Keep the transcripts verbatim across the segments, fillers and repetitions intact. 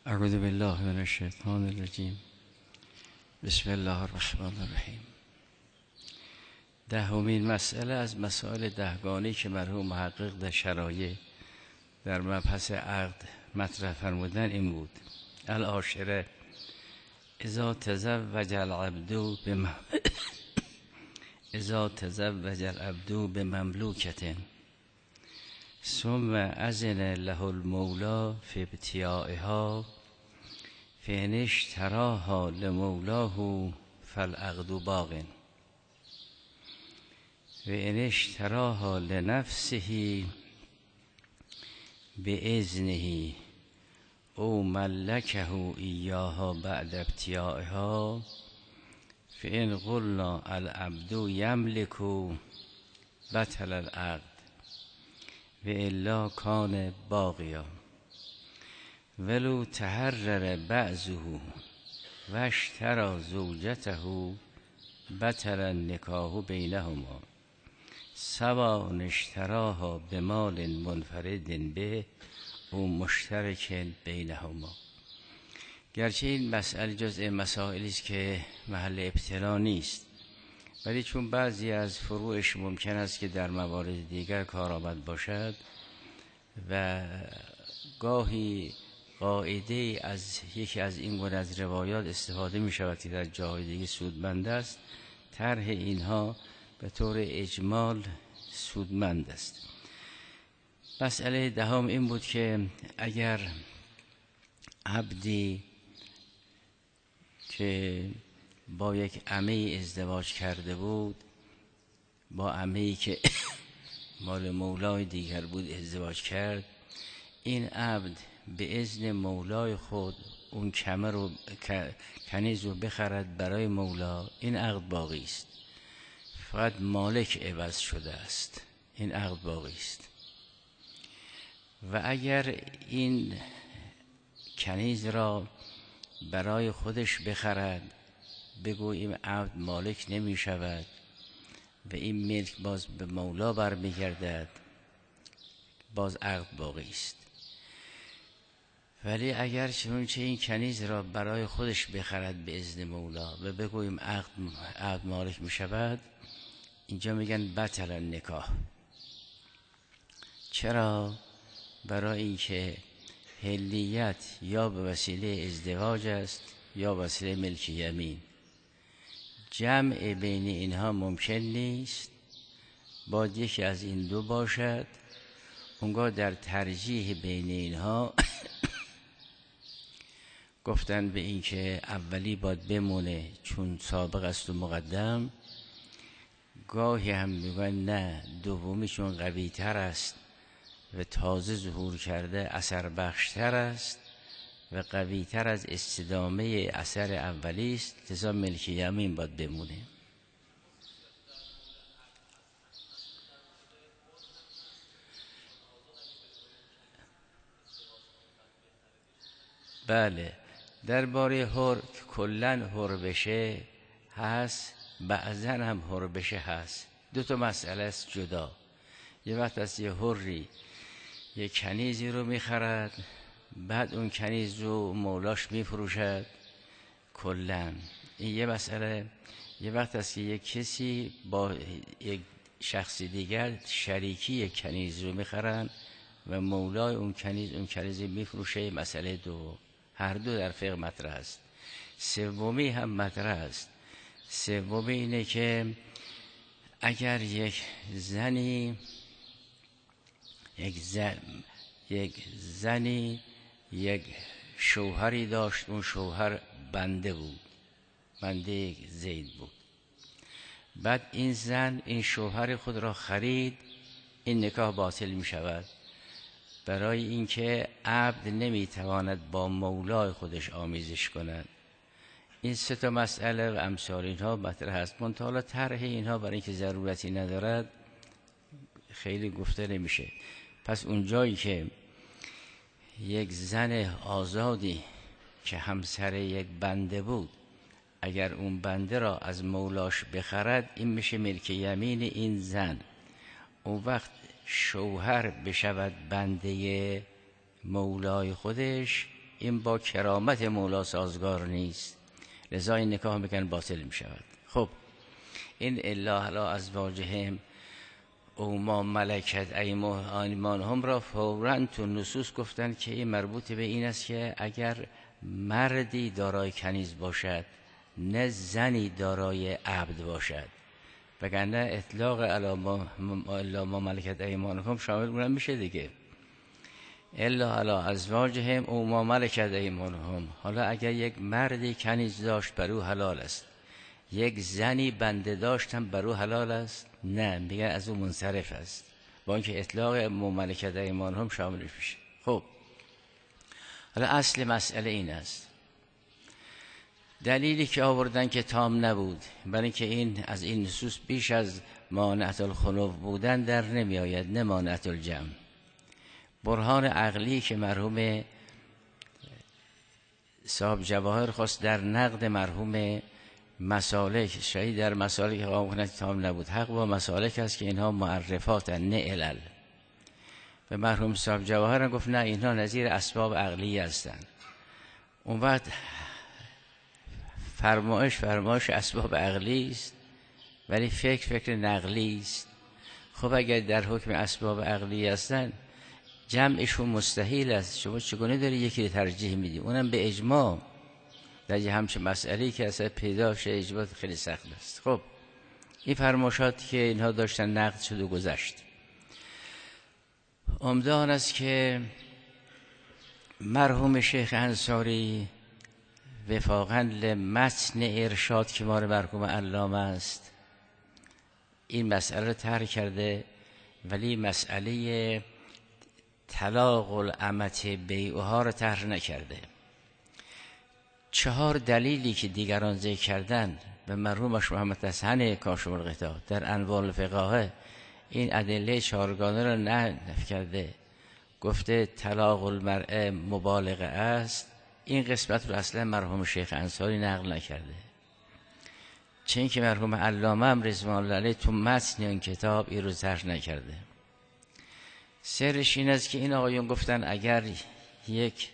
اعوذ بالله من الشیطان الرجیم. بسم الله الرحمن الرحیم. دهمین مسئله از مسائل دهگانه‌ای که مرحوم محقق در شرایع در مبحث عقد مطرح فرمودن این بود: العاشره اذا تزوج العبد بم اذا تزوج العبد بمملوکة ثم اذن له المولى في ابتیاعها فإن اشتراها لمولاه فالعقد باق وإن اشتراها لنفسه بإذنه او ملکه ایاها بعد ابتیاعها فإن قلنا العبد یملک بطل العقد وإلا کان باقیا ولو تحرر بعضه و اشترى زوجته بطل النکاح بینهما سواء اشتراها بمال منفرد به او مشترک بینهما. گرچه این مسئله جزء مسائلی است که محل ابتلا نیست، ولی چون بعضی از فروعش ممکن است که در موارد دیگر کارآمد باشد و گاهی قاعده از یکی از این گونه از روایات استفاده می شود که در جاهای دیگه سودمند است، طرح اینها به طور اجمال سودمند است. مسئله دهم این بود که اگر عبدی که با یک عمه ازدواج کرده بود، با عمه‌ای که مال مولای دیگر بود ازدواج کرد، این عبد به اذن مولای خود اون کمر رو کنیز رو بخرد برای مولا، این عقد باقی است. فقط مالک عوض شده است، این عقد باقی است. و اگر این کنیز را برای خودش بخرد، بگو این عبد مالک نمی شود و این ملک باز به مولا برمیگردد، باز عقد باقی است. ولی اگر چنانچه این کنیز را برای خودش بخرد به اذن مولا و بگوییم عقد, عقد مالک می شود، اینجا میگن بطل النکاح. چرا؟ برای اینکه حلیت یا به وسیله ازدواج است یا وسیله ملک یمین. جمع بین اینها ممکن نیست، باید یکی از این دو باشد. اونگاه در ترجیح بین اینها گفتن به این که اولی باید بمونه چون سابق است و مقدم. گاهی هم میگن نه، دومی چون قوی تر است و تازه ظهور کرده اثر بخشتر است و قوی تر از استدامه اثر اولی است، لذا ملک یمین باید بمونه. بله، درباره حر کلن حر بشه هست، بعضا هم حر بشه هست. دو تا مسئله است جدا. یه وقت از یه حری یه کنیزی رو میخرد، بعد اون کنیز رو مولاش میفروشد کلن، این یه مسئله. یه وقت است که یک کسی با یک شخص دیگر شریکی یک کنیز رو میخرن و مولای اون کنیز اون کنیز میفروشه، مسئله دو. هر دو در فقه مطرح است. سومی هم مطرح است. سومی اینه که اگر یک زنی یک زن یک زنی یک شوهری داشت، اون شوهر بنده بود، بنده زید بود، بعد این زن این شوهر خود را خرید، این نکاح باطل می شود، برای اینکه عبد نمی تواند با مولای خودش آمیزش کند. این سه تا مسئله و امثال اینها مطرح است. منتها طرح اینها برای اینکه ضرورتی ندارد خیلی گفته نمیشه. پس اون جایی که یک زن آزادی که همسر یک بنده بود، اگر اون بنده را از مولاش بخرد، این میشه ملک یمین این زن. اون وقت شوهر بشود بنده مولای خودش، این با کرامت مولا سازگار نیست، لذا این نکاح میگن باطل میشود. خب این الا علی ازواجهم او ما ملکت ایمانهم را فوراً تو نصوص گفتن که این مربوط به این است که اگر مردی دارای کنیز باشد نه زنی دارای عبد باشد، وگرنه اطلاق الا ما ملکت ایمانهم شامل اونم میشه دیگه. الا علی ازواجهم او ما ملکت ایمانهم. حالا اگر یک مردی کنیز داشت بر او حلال است، یک زنی بنده داشتم بر او حلال است؟ نه، میگن از او منصرف است، با اینکه اطلاق مملکت ایمانهم شاملش میشه. خب حالا اصل مسئله این است، دلیلی که آوردن که تام نبود، برای اینکه این از این نصوص بیش از مانعت الخلو بودن در نمی آید، نه مانعت الجمع. برهان عقلی که مرحوم صاحب جواهر خواست در نقد مرحوم مسالک، شاید در مسالک قائم تام نبود، حق با مسالک است که اینها معرفات نه علل. به مرحوم صاحب جواهر گفت نه، اینها نظیر اسباب عقلی هستند. اون وقت فرمایش فرمایش اسباب عقلی است ولی فکر فکر نقلی است. خب اگر در حکم اسباب عقلی هستند جمعشون مستحیل است، شما چگونه داری یکی ترجیح میدی؟ اونم به اجماع در یه همچه مسئله‌ای که اصلا پیدا شه اجماع خیلی سخت است. خب این فرمایشاتی که اینها داشتن نقد شد و گذشت. عمده آن است که مرحوم شیخ انصاری وفاقاً لمتن ارشاد که مال مرحوم علامه است این مسئله رو طرح کرده، ولی مسئله طلاق الامت بیعها رو طرح نکرده. چهار دلیلی که دیگران ذکر کردن به مرحومش محمد حسن کاشف الغطا در انواع الفقاهه این ادله چهارگانه رو نه نفی کرده، گفته طلاق المرء مبالغه است. این قسمت رو اصلا مرحوم شیخ انصاری نقل نکرده، چه اینکه مرحوم علامه هم رضوان الله علیه تو متن این کتاب این رو طرح نکرده. سرش این است که این آقایون گفتن اگر یک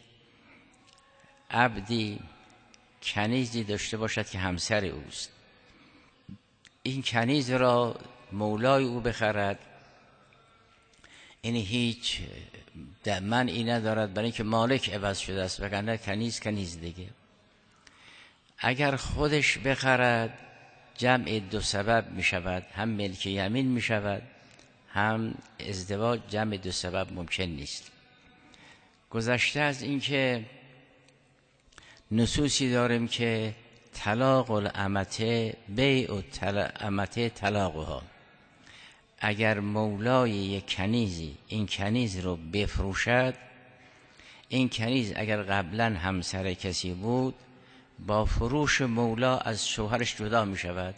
عبدی کنیزی داشته باشد که همسر اوست، این کنیز را مولای او بخرد، این هیچ منعی ندارد برای اینکه مالک عوض شده است، وگرنه کنیز کنیز دیگه. اگر خودش بخرد جمع دو سبب می شود، هم ملک یمین می شود هم ازدواج، جمع دو سبب ممکن نیست. گذشته از این که نصوصی داریم که طلاق الامت بیع الامت طلاقها، اگر مولای یک کنیزی این کنیز رو بفروشد، این کنیز اگر قبلا همسر کسی بود با فروش مولا از شوهرش جدا می شود.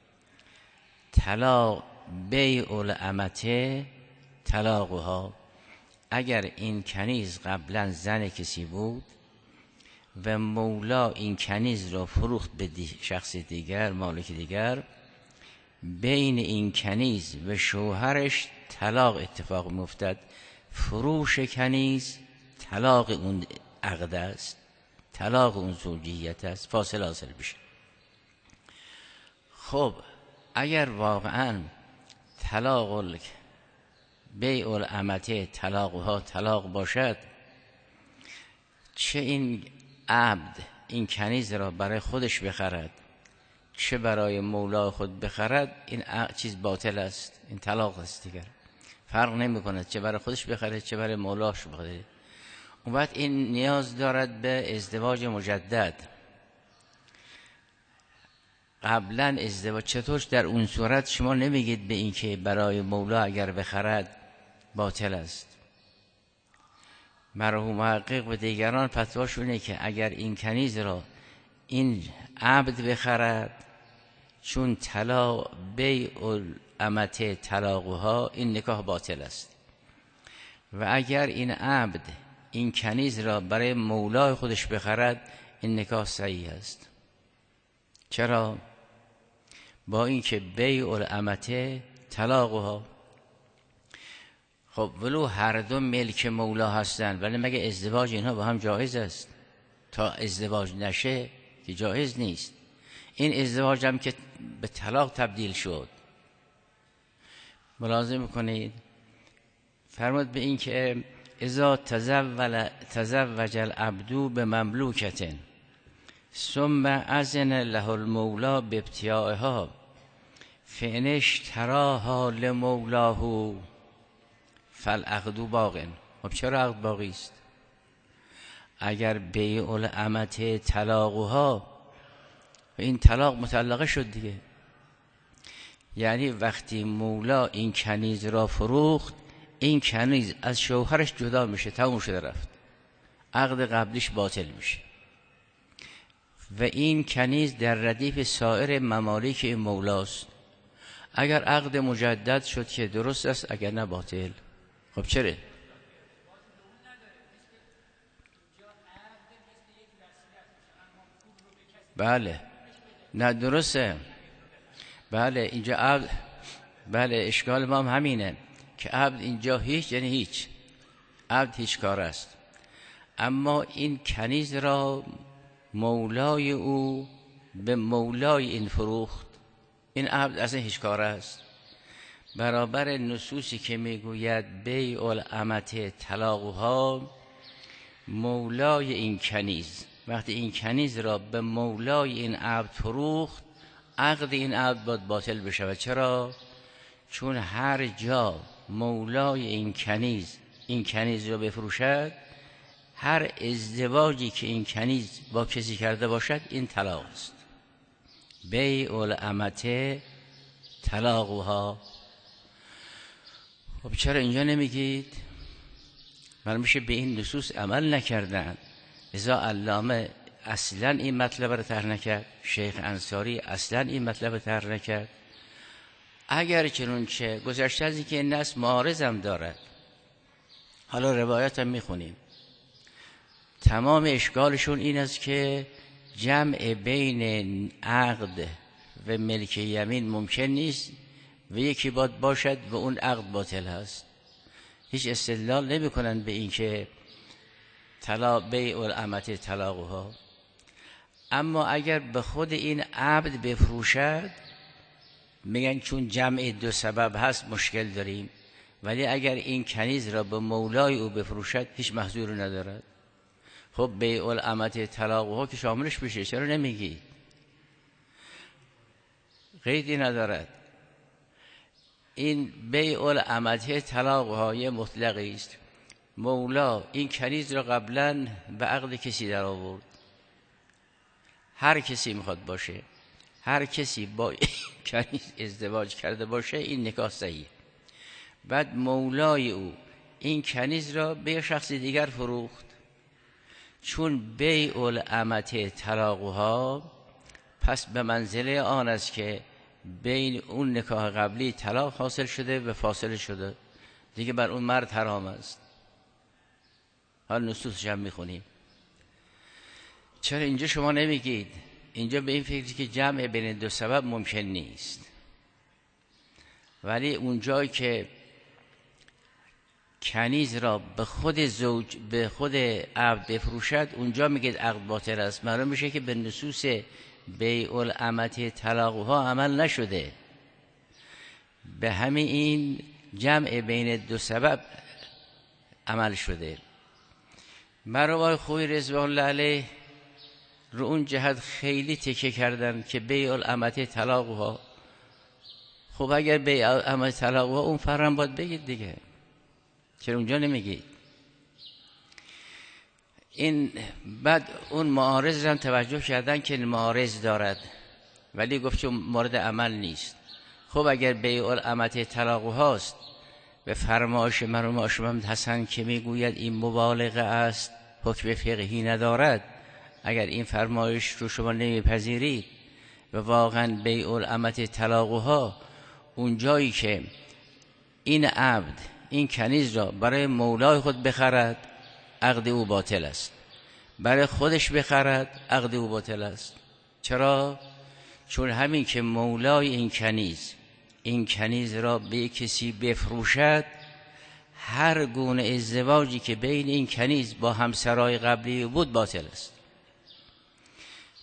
طلاق بیع الامت طلاقها، اگر این کنیز قبلا زن کسی بود و مولا این کنیز را فروخت به شخص دیگر، مالک دیگر، بین این کنیز و شوهرش طلاق اتفاق می‌افتد. فروش کنیز طلاق اون عقد است، طلاق اون زوجیت است، فاصله حاصل بشه. خب اگر واقعا طلاق بیع الامت طلاقها طلاق باشد، چه این عبد این کنیز را برای خودش بخرد چه برای مولا خود بخرد، این چیز باطل است، این طلاق است دیگر، فرق نمی کند چه برای خودش بخرد چه برای مولاش بخرد. اون وقت این نیاز دارد به ازدواج مجدد. قبلا ازدواج چطور در اون صورت شما نمیگید به این که برای مولا اگر بخرد باطل است. مرحوم محقق و دیگران فتواشونه که اگر این کنیز را این عبد بخرد، چون طلاق بیع الامت طلاقها، این نکاح باطل است. و اگر این عبد این کنیز را برای مولای خودش بخرد، این نکاح صحیح است. چرا؟ با اینکه بیع الامت طلاقها، خب ولو هر دو ملک مولا هستند، ولی مگه ازدواج اینها با هم جایز است؟ تا ازدواج نشه که جایز نیست. این ازدواج هم که به طلاق تبدیل شد. ملاحظه میکنید فرمود به این که اذا تزول تزوج العبد بمملوکة ثم اذن له المولا بابتیاعها فان اشتراها لمولاه فالعقد باق. خب چرا عقد باقی است؟ اگر بیع الامة طلاقها، این طلاق مطلقه شد دیگه. یعنی وقتی مولا این کنیز را فروخت، این کنیز از شوهرش جدا میشه، تموم شده رفت، عقد قبلیش باطل میشه و این کنیز در ردیف سایر ممالک این مولاست. اگر عقد مجدد شد که درست است، اگر نه باطل. خب چرا؟ بله نه درسته. بله اینجا عبد، بله اشکال ما هم همینه که عبد اینجا هیچ، یعنی هیچ، عبد هیچ کار است. اما این کنیز را مولای او به مولای این فروخت، این عبد از این هیچ کار است. برابر نصوصی که میگوید بیع الامة طلاقها، مولای این کنیز وقتی این کنیز را به مولای این عبد فروخت، عقد این عبد باید باطل بشه. چرا؟ چون هر جا مولای این کنیز این کنیز را بفروشد، هر ازدواجی که این کنیز با کسی کرده باشد این طلاق است. بیع الامة طلاقها. خب چرا اینجا نمیگید؟ معلوم میشه به این نصوص عمل نکردن. لذا علامه اصلا این مطلب رو طرح نکرد، شیخ انصاری اصلا این مطلب رو طرح نکرد. اگر چنونچه گذشته از اینکه این نص معارض هم دارد، حالا روایت هم میخونیم، تمام اشکالشون این است که جمع بین عقد و ملک یمین ممکن نیست و یکی باید باشد و اون عقد باطل هست. هیچ استدلال نمی کنن به این که طلاق بیع الامة طلاقها. اما اگر به خود این عبد بفروشد، میگن چون جمع دو سبب هست مشکل داریم، ولی اگر این کنیز را به مولای او بفروشد هیچ محظوری ندارد. خب بیع الامة طلاقها که شاملش بشه، چرا نمیگی؟ قیدی ندارد. این بیع الامة طلاقها یه مطلقی است. مولا این کنیز را قبلا به عقد کسی در آورد، هر کسی میخواد باشه، هر کسی با کنیز ازدواج کرده باشه این نکاح صحیح. بعد مولای او این کنیز را به شخص دیگر فروخت. چون بیع الامة طلاقها، پس به منزله آن است که بین اون نکاح قبلی طلاق حاصل شده و فاصله شده دیگه، بر اون مرد حرام است. حال نصوصش هم میخونیم. چرا اینجا شما نمیگید؟ اینجا به این فکری که جمع بین دو سبب ممکن نیست، ولی اون جایی که کنیز را به خود زوج به خود عبد بفروشد، اونجا میگید عقد باطل است. معلوم میشه که به نصوص بیع الامة طلاقها عمل نشده. به همین این جمع بین دو سبب عمل شده. مروای خوی رضوان الله علیه رو اون جهت خیلی تکیه کردن که بیع الامة طلاقها. خب اگر بیع الامة طلاقها اون فرم باید بگید دیگه، چرا اونجا نمیگید؟ این بعد اون معارض رو توجه کردن که معارض دارد، ولی گفت چون مورد عمل نیست. خب اگر بیع الامة طلاقها است، به فرمایش مرحوم آقا محمد حسن که میگوید این مبالغه است، حکم فقهی ندارد، اگر این فرمایش رو شما نمیپذیرید و واقعا بیع الامة طلاقها اون جایی که این عبد این کنیز را برای مولای خود بخرد، عقد او باطل است. برای خودش بخرد، عقد او باطل است. چرا؟ چون همین که مولای این کنیز این کنیز را به کسی بفروشد، هر گونه ازدواجی که بین این کنیز با همسرای قبلی بود باطل است.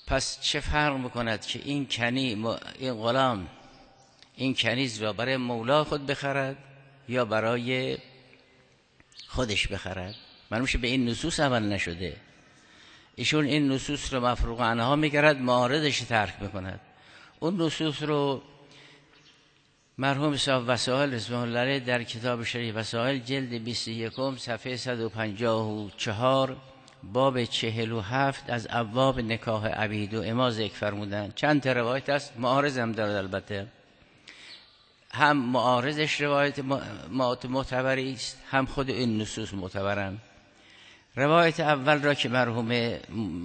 پس چه فرق میکند که این کنی این غلام این کنیز را برای مولا خود بخرد یا برای خودش بخرد؟ معلوم به این نصوص عمل نشده. ایشون این نصوص رو مفروغ عنها میگرد، معارضش ترک میکند. اون نصوص رو مرحوم صاحب وسائل رضوان الله علیه در کتاب شریف وسائل جلد بیست و یک صفحه صد و پنجاه و چهار باب چهل و هفت از ابواب نکاح عبید و اما ذکر فرمودن. چند تا روایت است، معارض هم دارد، البته هم معارضش روایت معتبری است، هم خود این نصوص معتبرند. روایت اول را که مرحوم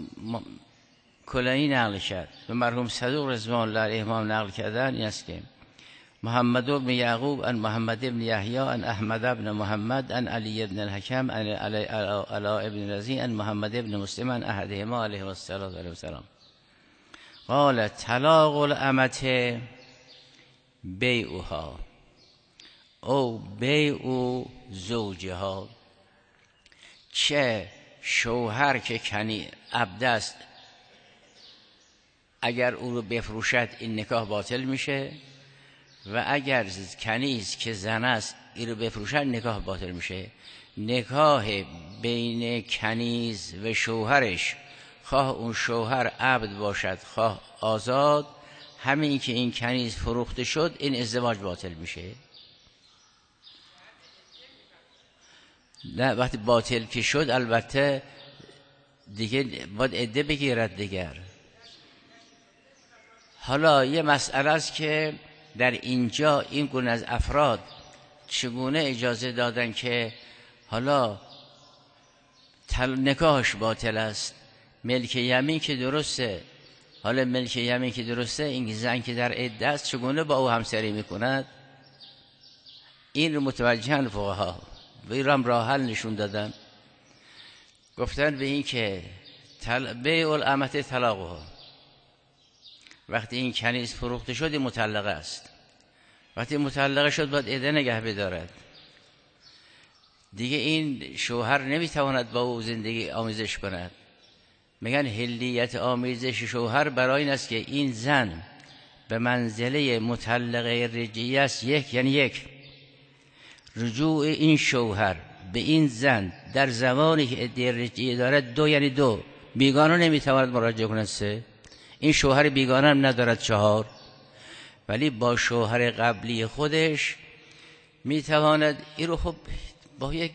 کلینی نقل کرد و مرحوم صدوق رضوان الله علیه هم نقل کردن این است که محمد بن یعقوب ان محمد بن یحیی ان احمد بن محمد ان علی بن الحکم ان علاء بن رزین ان محمد بن مسلم ان احدهما علیه السلام قال طلاق الامة بیعها او بیع زوجها. چه شوهر که کنی عبد است اگر او رو بفروشد این نکاح باطل میشه، و اگر کنیز که زن است این رو بفروشد نکاح باطل میشه. نکاح بین کنیز و شوهرش، خواه اون شوهر عبد باشد خواه آزاد، همین که این کنیز فروخته شد این ازدواج باطل میشه. نه وقتی باطل که شد البته دیگه باید عده بگیرد دیگر. حالا یه مسئله است که در اینجا این گونه از افراد چگونه اجازه دادن که حالا نکاحش باطل است. ملک یمین که درسته، حالا ملک یمین که درسته، این زن که در عده است چگونه با او همسری میکند؟ این رو متوجهن فقها و این رو هم راه حل نشون دادن. گفتن به این که بیع الامة طلاقها، وقتی این کنیز فروخته شد این مطلقه است، وقتی مطلقه شد باید عده نگه بدارد دیگه. این شوهر نمیتواند با او زندگی آمیزش کند. میگن حلیت آمیزش شوهر برای این است که این زن به منزله مطلقه رجعی است، یک یعنی یک رجوع این شوهر به این زن در زمانی که عده رجعی دارد، دو یعنی دو بیگانه نمیتواند مراجعه کند، سه این شوهر بیگانه هم ندارد، چهار ولی با شوهر قبلی خودش میتواند. این رو خب با یک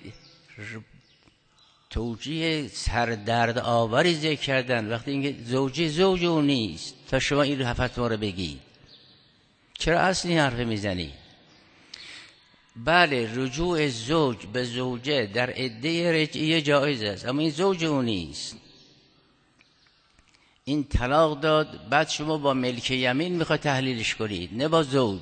توجیه سردرد آوری ذکر کردن. وقتی اینکه زوجی زوج او نیست تا شما این رو فتوا رو بگی، چرا اصلی حرف میزنی؟ بله رجوع زوج به زوجه در عده رجعیه جایز است، اما این زوج او نیست. این طلاق داد، بعد شما با ملک یمین میخواد تحلیلش کنید، نه با زوج.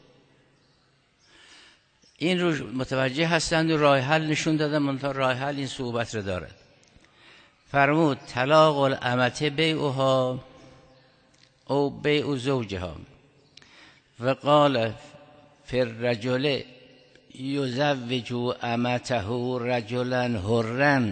این رو متوجه هستند و راه حل نشون دادن، منتها راه حل این صعوبت رو دارد. فرمود طلاق الامة بیعها او بیع زوجها و قال فی الرجل یزوج امته رجلا حرا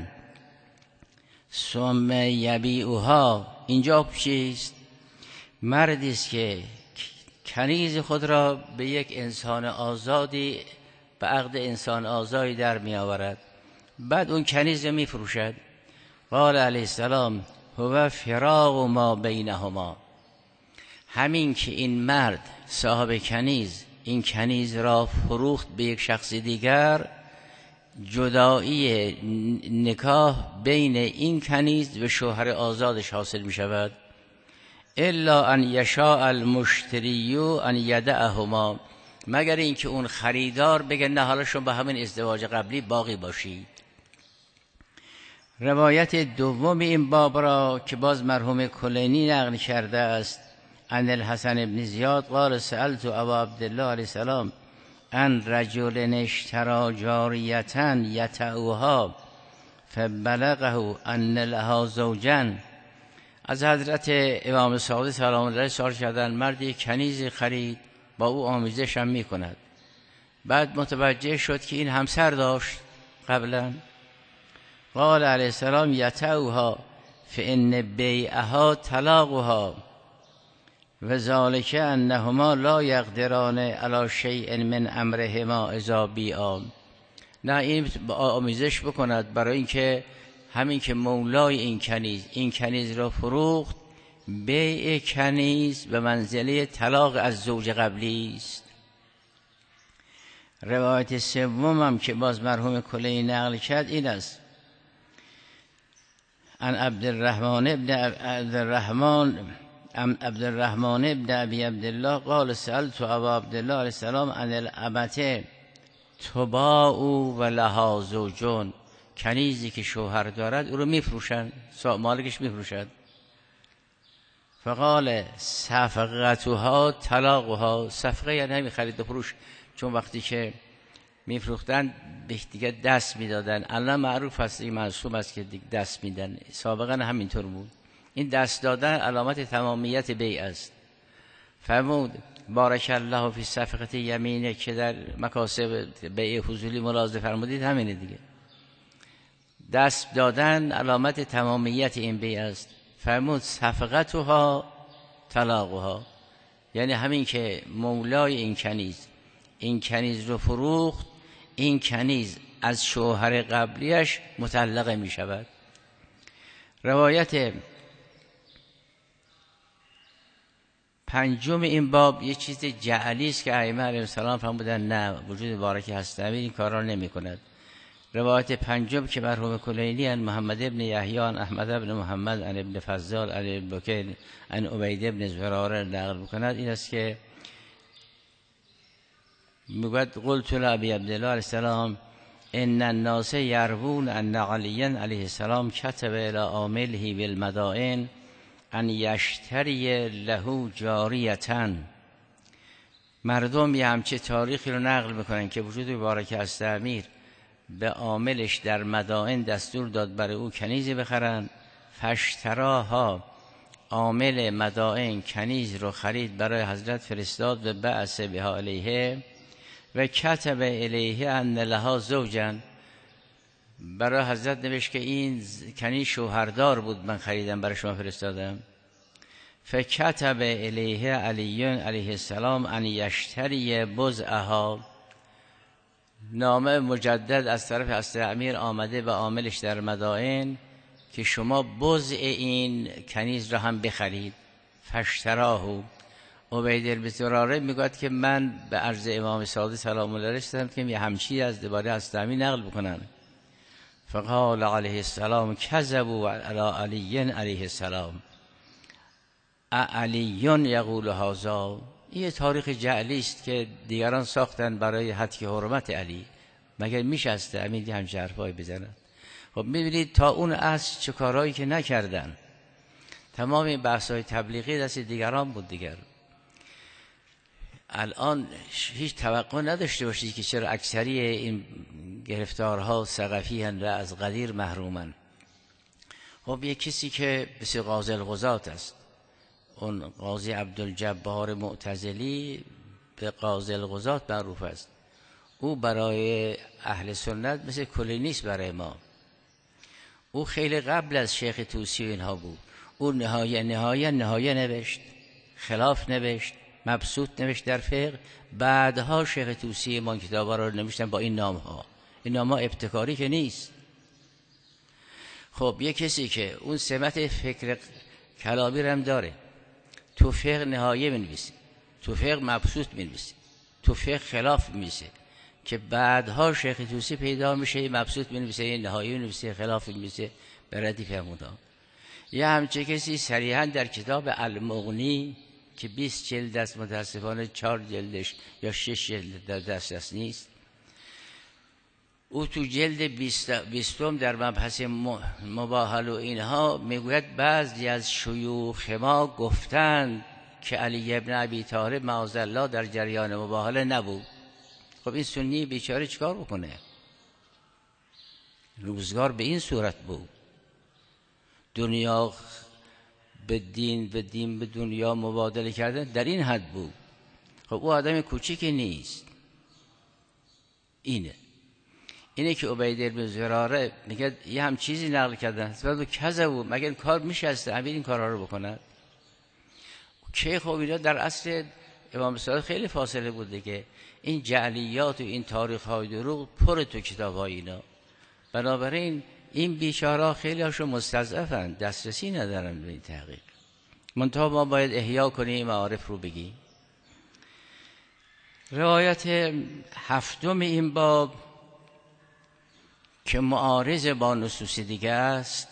ثم یبیعها. اینجا چیست؟ مردی است که کنیز خود را به یک انسان آزادی به عقد انسان آزادی در می آورد، بعد اون کنیز را می فروشد. قال علیه السلام هو فراق ما بینهما. همین که این مرد صاحب کنیز این کنیز را فروخت به یک شخص دیگر، جدایی نکاح بین این کنیز و شوهر آزادش حاصل می شود. الا ان یشاء المشتری ان یدعهما، مگر اینکه اون خریدار بگه نه حالا شما به همین ازدواج قبلی باقی باشید. روایت دوم این باب را که باز مرحوم کلینی نقل کرده است، عن الحسن بن زیاد قال سألت ابا عبدالله علیه السلام ان رجل اشترى جاریة یتعوها فبلغه ان لها زوجا. از حضرت امام صادق سلام الله علیه سوال کردن، مردی کنیزی خرید با او آمیزش هم می کند، بعد متوجه شد که این همسر داشت قبلا. قال علیه السلام یتعوها فإن بیعها طلاقها و ذالک انهما لا یقدران علی شیء من امرهما اذا بیعا. نه این آمیزش بکند برای اینکه همین که مولای این کنیز این کنیز را فروخت، بیع کنیز به منزله طلاق از زوج قبلی است. روایت سوم هم که باز مرحوم کلینی نقل کرد این است: عن عبدالرحمن ابن عبدالرحمن عبدالرحمن ابن ابی عبدالله قال سألت ابا عبدالله علیه السلام عن الامة تباع و لها زوجون، کنیزی که شوهر دارد او رو میفروشند، مالکش میفروشد. فقال صفقتها طلاقها، صفقه یعنی همین خرید و فروش، چون وقتی که میفروختن به دیگه دست میدادن، الان معروف است این منصوب است که دست میدن، سابقا همینطور بود. این دست دادن علامت تمامیت بیع است. فرمود بارک الله فی صفقه یمینه که در مکاسب بیع حضوری ملاحظه فرمودید، همینه دیگه. دست دادن علامت تمامیت این بیع است. فرمود صفقتها طلاقها، یعنی همین که مولای این کنیز این کنیز رو فروخت، این کنیز از شوهر قبلیش مطلقه می شود. روایت پنجم این باب یه چیز جعلی است که ائمه علیهم السلام فرمودن نه، وجود بارک هستمی این کارا نمی کند. روایت پنجم که مرحوم کلینی ان محمد ابن یحیی ان احمد ابن محمد ان ابن فضال ان ابن بکیر ان عبید ابن زراره نقل می‌کند این است که میگوید قلت لابی عبدالله علیه السلام ان الناس یروون ان علی علیه السلام کتب الی عامله بالمدائن ان یشتری له جاریه. مردم یه همچه تاریخی رو نقل میکنن که وجود بارک است امیر به عاملش در مدائن دستور داد برای او کنیزی بخرن. فشتراها، عامل مدائن کنیز رو خرید برای حضرت فرستاد و بعث بها علیه و کتب الیه ان لها زوجا، برای حضرت نوشت که این کنیز شوهردار بود، من خریدم برای شما فرستادم. فکتب الیه علی علیه السلام ان یشتری بضعها، نامه مجدد از طرف حضرت امیر آمده به عاملش در مدائن که شما بضع این کنیز را هم بخرید. فشتراهو. عبید بن زراره میگوید که من به عرض امام صادق سلام الله علیه رسیدم که یه همچی از درباره حضرت امیر نقل بکنن. فقال علیه السلام کذبوا علی علی علیه السلام علی یقول هذا. این تاریخ جعلی است که دیگران ساختن برای حدک حرمت علی، مگر میشه است امید همچه حرفایی بزنن؟ خب میبینید تا اون عصر چه کارهایی که نکردن. تمام این بحث‌های تبلیغی دست دیگران بود. دیگر الان هیچ توقع نداشته باشید که چرا اکثری این گرفتارها ثقفی هستند و از قدیر محرومن. خب یک کسی که بسیار قاضی القضات است، اون قاضی عبدالجبار معتزلی به قاضی القضات معروف است، او برای اهل سنت مثل کلینی است برای ما. او خیلی قبل از شیخ طوسی و اینها بود. او نهایه نهایه نهایه نوشت، خلاف نوشت، مبسوط نوشت در فقه. بعدها شیخ طوسی ما کتابا رو نوشتن با این نام ها. این نام ها ابتکاری که نیست. خب یک کسی که اون سمت فکر کلامی هم داره، تو فقه نهایه می‌نویسه، تو فقه مبسوط می‌نویسه، تو فقه خلاف می‌نویسه، که بعدها شیخ طوسی پیدا میشه مبسوط می‌نویسه، نهایه می‌نویسه، خلاف می‌نویسه، به ردیف همونا. یا همچه کسی صریحاً در کتاب المغنی که بیست جلد است، متاسفانه چهار جلدش یا شش جلد در دسترس نیست، او تو جلد بیستم در مبحث مباهله و اینها میگوید بعضی از شیوخ ما گفتند که علی ابن ابی طالب معاذالله در جریان مباهله نبود. خب این سنی بیچاره چیکار بکنه؟ روزگار به این صورت بود. دنیا به دین به دین به دنیا مبادله کردن در این حد بود. خب او آدم کوچیکی نیست. اینه اینه که عبید بن زراره میگه یه هم چیزی نقل کردن بعد کذبوا، مگه این کار میشه است امیر این کارا رو بکنه؟ که خب اینا در اصل امام صادق خیلی فاصله بود دیگه. این جعلیات و این تاریخ های دروغ پر تو کتاب های اینا. بنابراین این بیچاره‌ها خیلی هاشو مستضعفن، دسترسی ندارن به این تحقیق. منتها ما باید احیا کنیم، معارف رو بگیم. روایت هفتم این باب که معارض با نصوص دیگه است،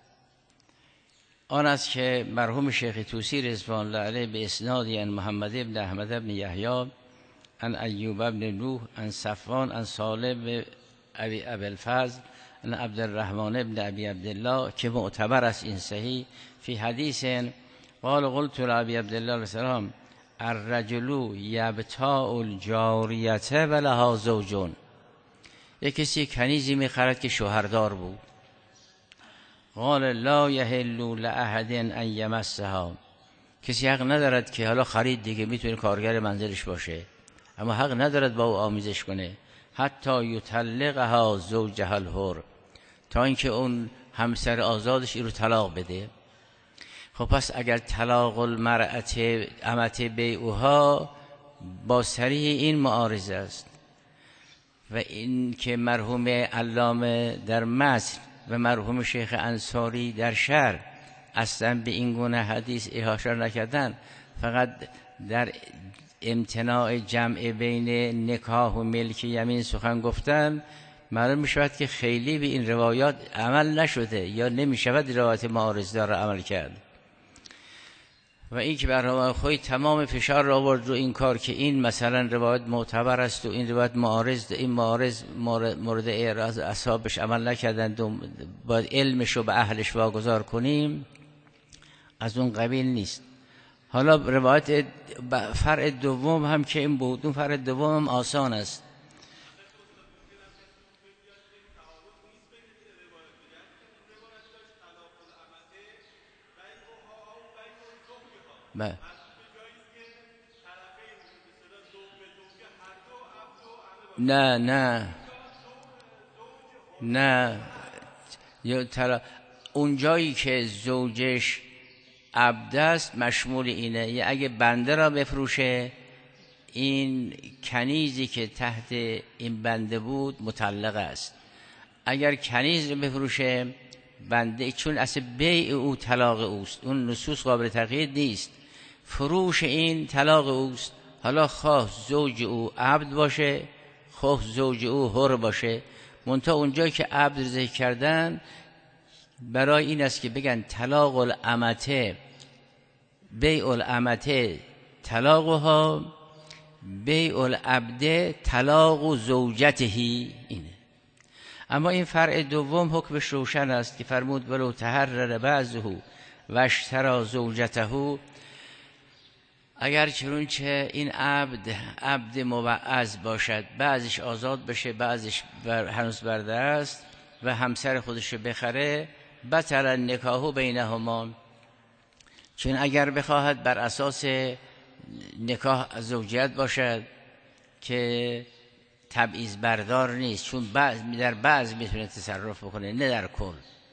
آن است که مرحوم شیخ طوسی رضوان الله علیه به اسنادی عن محمد ابن احمد ابن یحیی عن ایوب ابن نوح عن صفوان عن سالم ابی ابوالفضل عن عبد الرحمن ابن ابی عبدالله که معتبر است این صحیح، فی حدیث قال قلت لابی عبدالله علیه السلام الرجل یبتاع الجاریه ولها زوج. یک کسی کنیزی میخرد که شوهردار بود. قال لا یحل لاحد ان یمسها. کسی حق ندارد که حالا خرید دیگه، میتونه کارگر منزلش باشه اما حق ندارد با او آمیزش کنه. حتی یطلقها زوجها الحر، تا اینکه اون همسر آزادش این رو طلاق بده. خب پس اگر طلاق المرأت امت بیعها با صریح این معارضه است. و این که مرحوم علامه در متن و مرحوم شیخ انصاری در شرح اصلا به این گونه حدیث احاطه نکردن، فقط در امتناع جمع بین نکاح و ملک یمین سخن گفتن، معلوم می شود که خیلی به این روایات عمل نشده یا نمی شود روایت معارض دار عمل کرد. و این که برای خود تمام فشار را آورد رو این کار که این مثلا روایت معتبر است و این روایت معارض، این معارض مورد اعراض اصحابش عمل نکردند و باید علمش رو به اهلش واگذار کنیم، از اون قبیل نیست. حالا روایت فرع دوم هم که این بود، اون فرع دوم هم آسان است. بله نه نه نه یا تر... اون جایی که زوجش عبد است مشمول اینه، یا اگه بنده را بفروشه، این کنیزی که تحت این بنده بود مطلقه است. اگر کنیز رو بفروشه بنده، چون اصل بیع او طلاق اوست، اون نصوص قابل تغییر نیست، فروش این طلاق اوست. حالا خواه زوج او عبد باشه، خواه زوج او حر باشه، منتها اونجایی که عبد ذکر کردن برای این است که بگن طلاق الامته بیع الامته طلاقها، بیع العبد طلاق زوجتهی. اینه. اما این فرع دوم حکمش روشن است که فرمود ولو تحرر بعضه و اشترى زوجته. اگر چنانچه این عبد عبد موعظ باشد، بعضش آزاد بشه بعضش بر هنوز برده است و همسر خودش رو بخره، بطل النکاح بینهما. چون اگر بخواهد بر اساس نکاح زوجیت باشد که تبعیض بردار نیست، چون بعض در بعض میتونه تصرف بکنه نه در کل،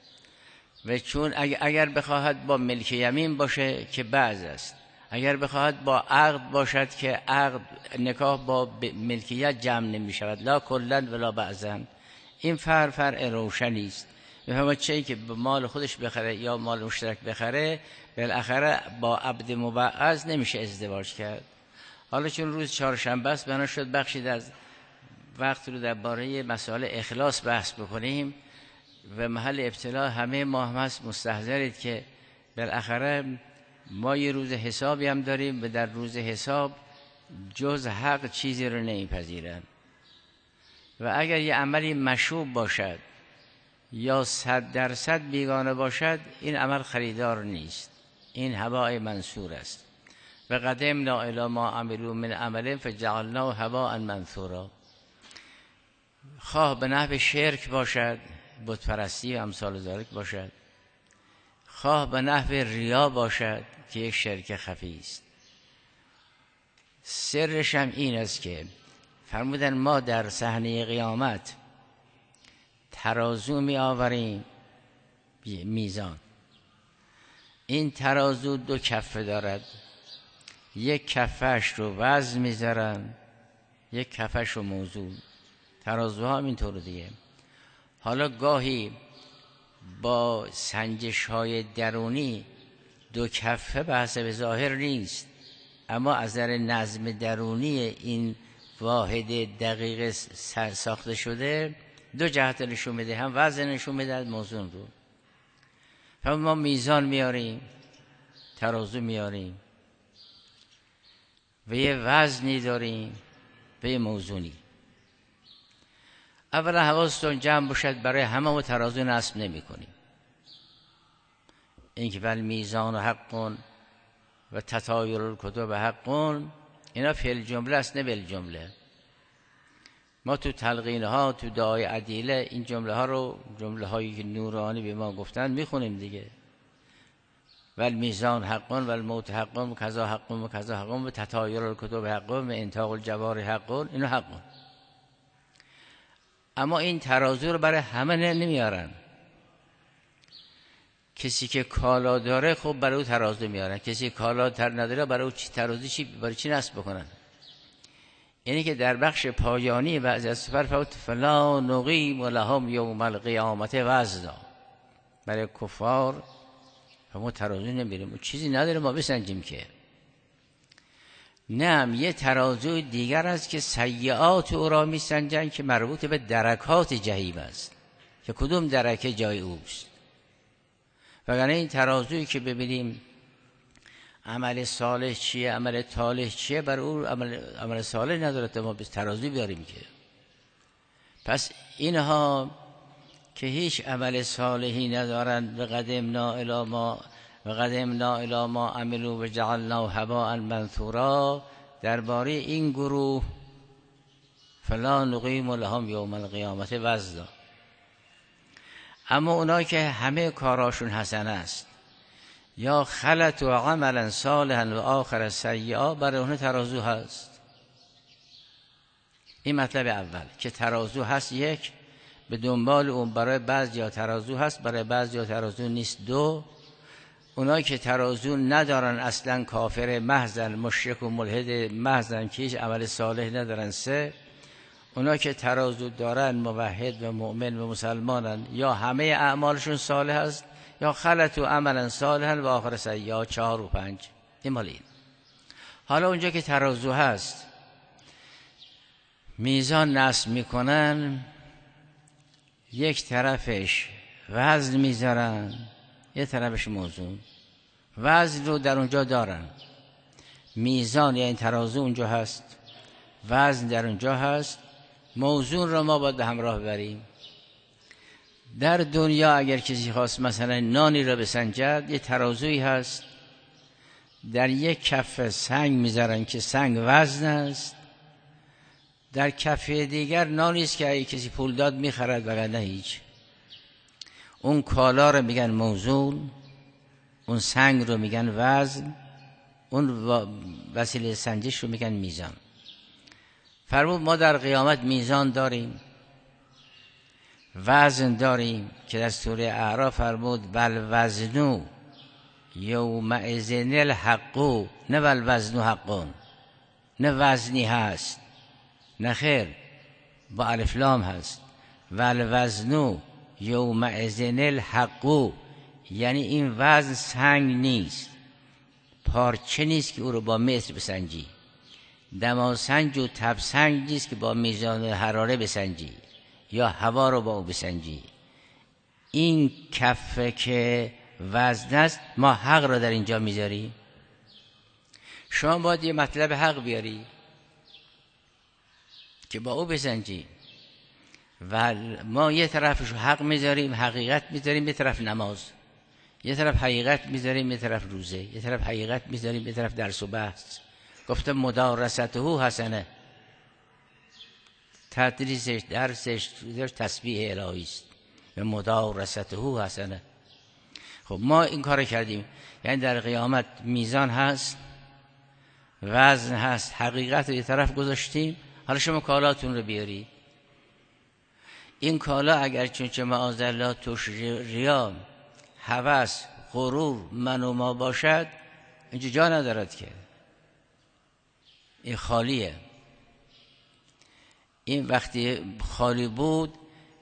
و چون اگر بخواهد با ملک یمین باشه که بعض است، اگر بخواهد با عقد باشد که عقد نکاح با ملکیت جمع نمی شود، لا کلن ولا بعضن. این فرع فرع روشنی است. بفهمد چه که مال خودش بخره یا مال مشترک بخره، بالاخره با عبد موعظ نمیشه ازدواج کرد. حالا چون روز چهارشنبه است، بنا شد بخشید از وقت رو درباره مسائل اخلاص بحث بکنیم و محل ابتلا همه ما هم هست. مستحضرید که بالاخره ما یه روز حسابی هم داریم و در روز حساب جز حق چیزی رو نمیپذیرن. و اگر یه عملی مشوب باشد یا صد درصد بیگانه باشد، این عمل خریدار نیست، این هباء منثور است. و قدمنا الی ما عملوا من عمل فجعلناه هباء منثورا. خواه به نحو شرک باشد، بت پرستی و امثال ذالک باشد، خواه به نحو ریا باشد که یک شرک خفی است. سرش هم این است که فرمودن ما در صحنه قیامت ترازو می آوریم، میزان. این ترازو دو کفه دارد، یک کفش رو وزن میذارن، یک کفش رو موزون. ترازوها هم اینطور دیگه. حالا گاهی با سنجش های درونی دو کفه به حسب ظاهر نیست، اما از نظر نظم درونی این واحد دقیق ساخته شده دو جهت نشون میده، هم وزن نشون میده موزون رو. هم ما میزان میاریم، ترازو میاریم و یه وزنی داریم و یه موزونی. اولا حواستون جمع باشد برای همه و ترازو نصب نمی کنیم. اینکه ول میزان و حقون و تطایر الکتب حقون، اینا فعل جمله است نه بل جمله. ما تو تلقین ها تو دعای عدیله این جمله ها رو، جمله هایی که نورانی به ما گفتن میخونیم دیگه. ول میزان حقون ول موت حقون و کذا حقون و کذا حقون و تطایر الکتب حقون و انتاق الجوار حقون، اینو حقون. اما این ترازو رو برای همه نمیارن. کسی که کالا داره خب برای او ترازو میارن، کسی که کالا تر نداره برای او چی ترازو چی برای چی نصب بکنن؟ یعنی که در بخش پایانی بعضی از سفر فوت فلا نقیم لهم یوم القیامت وزنا، برای کفار ما ترازو نمیریم، چیزی نداره ما بسنجیم که. نه، یه ترازو دیگر است که سیئات او را میسنجن که مربوط به درکات جهیم است که کدوم درکه جای اوست. وگرنه این ترازویی که ببینیم عمل صالح چیه عمل طالح چیه، بر او عمل, عمل صالح نداره تا ما به ترازو بیاریم که. پس اینها که هیچ عمل صالحی ندارند و قدمنا الی ما و قدمنا الی ما عملوا و جعلنا هباء منثورا، درباره این گروه فلا نقیم لهم یوم القیامت وزنا. اما اونا که همه کاراشون حسن است یا خلط و عملا صالحا و آخر سیئا، برای اون ترازو هست. این مطلب اول که ترازو هست. یک، به دنبال اون برای بعضیا ترازو هست، برای بعضیا ترازو نیست. دو، اونایی که ترازو ندارن اصلا کافر محضن، مشرک و ملحد محضن که هیچ عمل صالح ندارن. سه، اونا که ترازو دارن موحد و مؤمن و مسلمانن، یا همه اعمالشون صالح است یا خلط و عملا صالحا و آخر سیئا. چهار و پنج این مال این. حالا اونجا که ترازو هست میزان نصب میکنن، یک طرفش وزن میذارن، یک طرفش موزون. وزن رو در اونجا دارن، میزان یعنی ترازو اونجا هست، وزن در اونجا هست، موزون رو ما باید به همراه بریم. در دنیا اگر کسی خواست مثلا نانی رو بسنجد، یه ترازویی هست، در یک کف سنگ میذارن که سنگ وزن است، در کفه دیگر نانی است که اگه کسی پول داد میخرد وگرنه هیچ. اون کالا رو میگن موزون، اون سنگ رو میگن وزن، اون وسیله سنجش رو میگن میزان. فرمود ما در قیامت میزان داریم، وزن داریم که در سوره اعراف فرمود بل وزنو یومئذ الحق، نه بل وزنو حقون، نه وزنی هست، نه خیر با الف لام هست. ول وزنو یومئذ الحق، یعنی این وزن سنگ نیست، پارچه نیست که او رو با متر بسنجی، دماسنج و تبسنج نیست که با میزان حراره بسنجی یا هوا رو با او بسنجی. این کفه که وزن است، ما حق رو در اینجا میذاریم. شما باید یه مطلب حق بیاری که با او بسنجی، و ما یه طرفش حق میذاریم، حقیقت میذاریم، یه طرف نماز، یه طرف حقیقت میذاریم، یه طرف روزه، یه طرف حقیقت میذاریم، یه طرف درس و بحث. گفته مدارسته حسنه، تدریسش درسش تسبیح الهی است و مدارسته حسنه. خب ما این کار کردیم، یعنی در قیامت میزان هست، وزن هست، حقیقت رو یه طرف گذاشتیم. حالا شما کالاتون رو بیاری. این کالا اگر چون چه معاذالله توش ریا، هوس، غرور، من و ما باشد، اینجا جا ندارد که، این خالیه. این وقتی خالی بود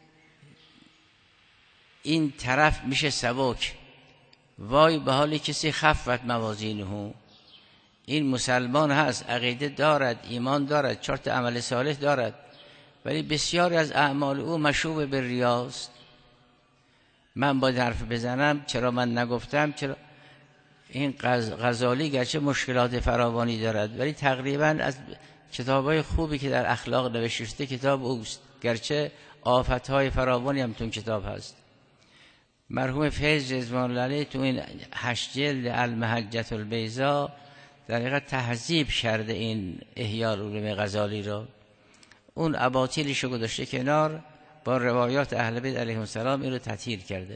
این طرف میشه سبک. وای به حال کسی خفت موازینه، این مسلمان هست، عقیده دارد، ایمان دارد، چهار تا عمل صالح دارد، ولی بسیاری از اعمال او مشوب به ریاست. من باید حرف بزنم، چرا من نگفتم، چرا این غزالی گرچه مشکلات فراوانی دارد ولی تقریبا از کتابای خوبی که در اخلاق نوشته شده کتاب اوست، گرچه آفتهای فراوانی هم تو کتاب هست. مرحوم فیض رضوان الله علیه تو این هشت جلد المحجة البیضاء در حقیقت تهذیب کرده این احیاء العلوم غزالی را. اون اباطیلش رو گذاشته کنار، با روایات اهل بیت علیهم السلام این رو تطهیر کرده.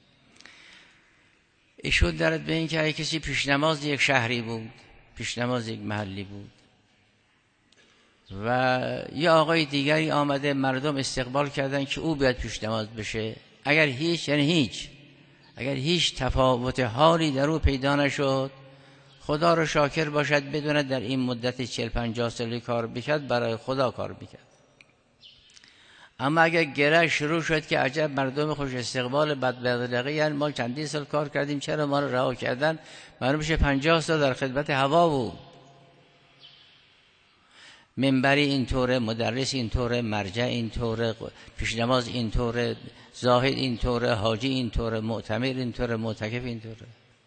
ایشون دارد به این که اگه کسی پیشنماز یک شهری بود، پیشنماز یک محلی بود و یه آقای دیگری آمده، مردم استقبال کردن که او بیاد پیشنماز بشه، اگر هیچ یعنی هیچ اگر هیچ تفاوت حالی در او پیدا نشد، خدا رو شاکر باشد، بدونه در این مدت چهل پنجاه سالی کار بکرد، برای خدا کار بکرد. اما اگر گره شروع شد که عجب مردم خوش استقبال بدبغدغی، یعنی ما چندین سال کار کردیم چرا ما رو رها کردن، معلوم میشه پنجاه سال در خدمت هوا بود. منبری اینطوره، مدرس اینطوره، مرجع اینطوره، پیشنماز اینطوره، زاهد اینطوره، حاجی اینطوره، معتمر اینطوره، معتکف اینطوره.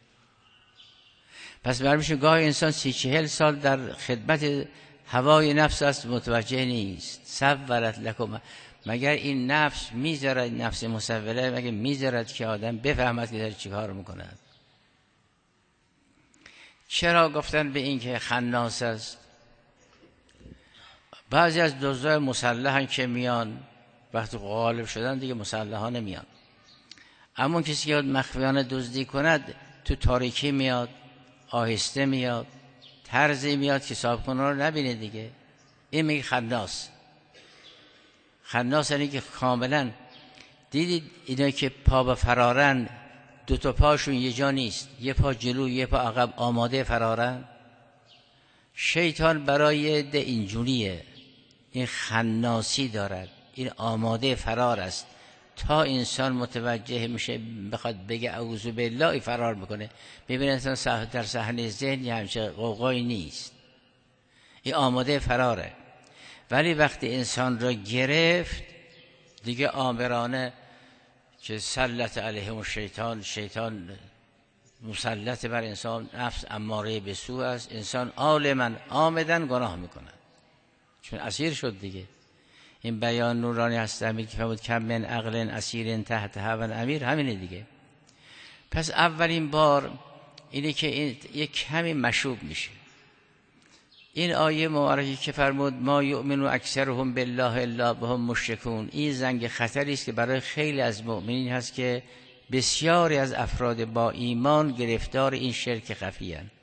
پس معلوم میشه گاه انسان سی چهل سال در خدمت هوای نفس است، متوجه نیست. سولت لکم، مگر این نفس میذارد، نفس مسوله مگر میذارد که آدم بفهمد که در چی کار میکند؟ چرا گفتن به این که خناس است؟ بعضی از دزدای مسلحن که میان وقتی غالب شدن دیگه مسلحان نمیان، اما کسی که مخفیانه دزدی کند تو تاریکی میاد، آهسته میاد، طرزی میاد که صاحبخونه رو نبینه دیگه. این میگه خناس. خناس یعنی که کاملا، دیدید اینا که پا به فرارن دو تا پاشون یه جا نیست، یه پا جلو یه پا عقب، آماده فرارن. شیطان برای ده اینجوریه، این خناسی دارد، این آماده فرار است. تا انسان متوجه میشه بخواد بگه اعوذ بالله فرار میکنه. ببین انسان در صحنه ذهن همچه قوقایی نیست، این آماده فراره. ولی وقتی انسان را گرفت دیگه آمرانه که سلط علیهم الشیطان، شیطان مسلط بر انسان، نفس اماره به سو است، انسان عالما عامدن گناه میکنه چون اسیر شد دیگه. این بیان نورانی هست امیر که فرمود کم من عقل اسیر تحت هوا امیر، همینه دیگه. پس اولین بار اینه که این یک کمی مشوب میشه. این آیه مبارکه که فرمود ما یؤمنو اکثرهم بالله الا وهم مشرکون، این زنگ خطری است که برای خیلی از مؤمنین هست که بسیاری از افراد با ایمان گرفتار این شرک خفی اند.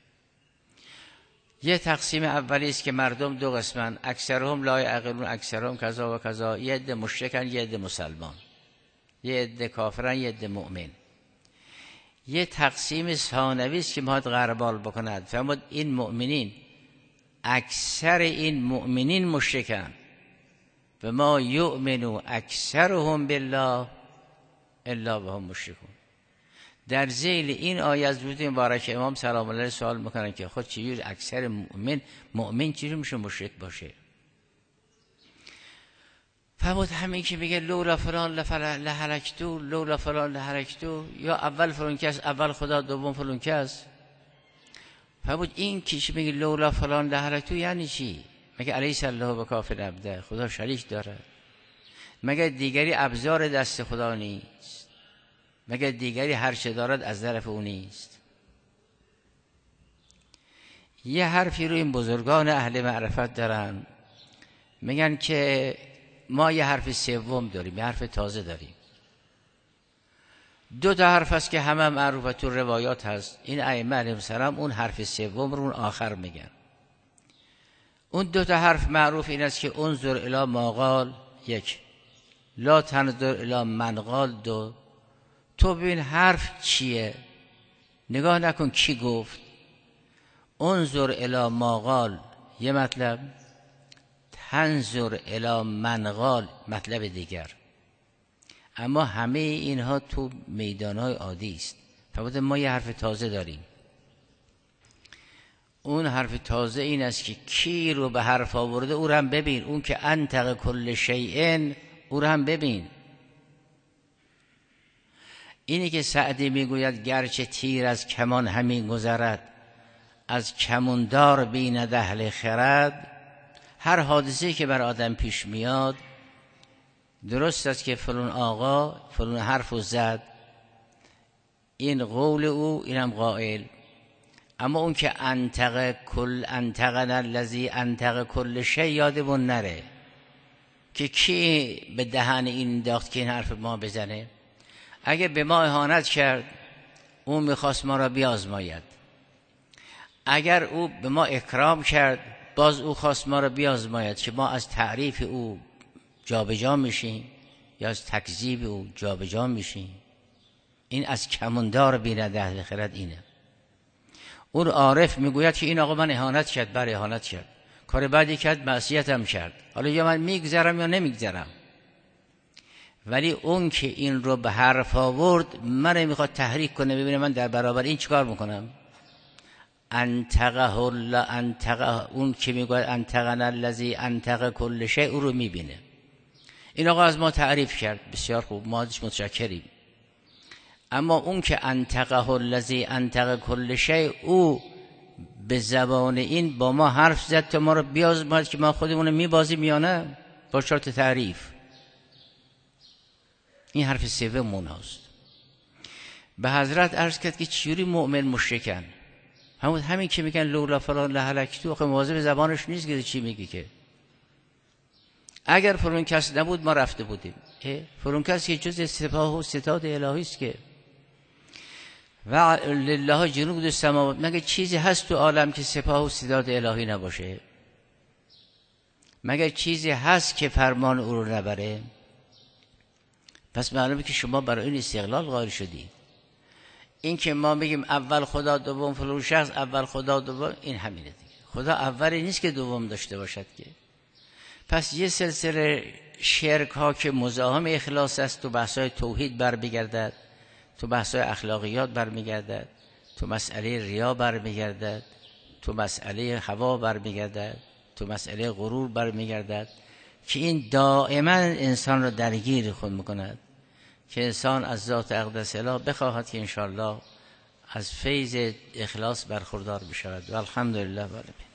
یه تقسیم اولی است که مردم دو قسمن، اکثرهم لا یعقلون، اکثرهم کذا و کذا، یه عده مشرکن یه عده مسلمان، یه عده کافرن یه عده مؤمن. یه تقسیم ثانوی است که میخواد غربال بکند، فرمود این مؤمنین اکثر این مؤمنین مشرکن و ما یؤمنو اکثرهم بالله الا وهم مشرکون. در ذیل این آیه از وجود مبارک امام سلام الله سوال میکنن که خود چجور اکثر مؤمن مؤمن چجور میشه مشرک باشه؟ فرمود همین که میگه لولا فلان لهلکتو، لولا فلان لهلکتو، یا اول فلان کس اول خدا دوم فلان کس. فرمود این که میگه لولا فلان لهلکتو یعنی چی؟ مگه الیس الله بکاف عبده، خدا شریک داره؟ مگه دیگری ابزار دست خدا نیست؟ مگر دیگری هر چه دارد از طرف او نیست؟ یه حرفی رو این بزرگان اهل معرفت دارن، میگن که ما یه حرف سوم داریم، یه حرف تازه داریم. دو تا حرف هست که همه معروفه تو روایات هست، این ائمه علیهم السلام اون حرف سوم رو اون آخر میگن. اون دو تا حرف معروف این است که انظر الی ما قال، یک لا تنظر الی من قال دو، تو ببین حرف چیه، نگاه نکن کی گفت. انظر الی ما قال یه مطلب، تنظر الی من قال مطلب دیگر. اما همه اینها تو میدانهای عادی است. فقط ما یه حرف تازه داریم. اون حرف تازه این است که کی رو به حرف آورده او رو هم ببین. اون که انطق کل شیء او رو هم ببین. اینی که سعدی میگوید گرچه تیر از کمان همین گذرد، از کماندار بیند اهل خرد. هر حادثه‌ای که بر آدم پیش میاد، درست است که فلان آقا فلان حرفو زد، این قول او، اینم قائل. اما اون که انطق کل انطقنا الذی انطق کل شیء یادمون نره که کی به دهن این انداخت که این حرف ما بزنه. اگه به ما اهانت کرد، اون میخواست ما را بیازماید. اگر او به ما اکرام کرد، باز او خواست ما را بیازماید که ما از تعریف او جابجا میشیم یا از تکذیب او جابجا میشیم. این از کماندار بیند اهل خرد اینه. اون عارف میگوید که این آقا من اهانت کرد، بر اهانت کرد، کار بعدی کرد، معصیتم کرد، حالا یا من میگذرم یا نمیگذرم. ولی اون که این رو به حرف آورد، من میخواد تحریک کنه، ببینه من در برابر این چیکار میکنم. انطقه الله انطقه، اون که میگوید انطقنا الذی انطق کل شیء او رو میبینه. این آقا از ما تعریف کرد، بسیار خوب، ما ازش متشکریم. اما اون که انطقه الذی انطق کل شیء، او به زبان این با ما حرف زد تا ما رو بیازماید که ما خودمون میبازیم یا نه، با شرط تعریف. این حرف سوم هست. به حضرت عرض کرد که چجوری مؤمن مشرکن؟ همون همین که میگن لولا فلان لهلکتو، آخه مواظب زبانش نیست که چی میگی. که اگر فلان کس نبود ما رفته بودیم. فلان کس که جز سپاه و ستاد الهی است. که و لله جنود السماوات، مگه چیزی هست تو عالم که سپاه و ستاد الهی نباشه؟ مگه چیزی هست که فرمان او رو نبره؟ پس معلومه که شما برای این استقلال قائل شدید. این که ما بگیم اول خدا دوم فلان شخص، اول خدا دوم، این همینه دیگه. خدا اولی نیست که دوم داشته باشد که. پس یه سلسله شرک ها که مزاحم اخلاص است، تو بحثای توحید برمیگردد، تو بحثای اخلاقیات برمیگردد، تو مسئله ریا برمیگردد، تو مسئله هوا برمیگردد، تو مسئله غرور برمیگردد، که این دائما انسان را درگیر خود میکند. که انسان از ذات اقدس اله بخواهد که انشاءالله از فیض اخلاص برخوردار بشود. و الحمدلله.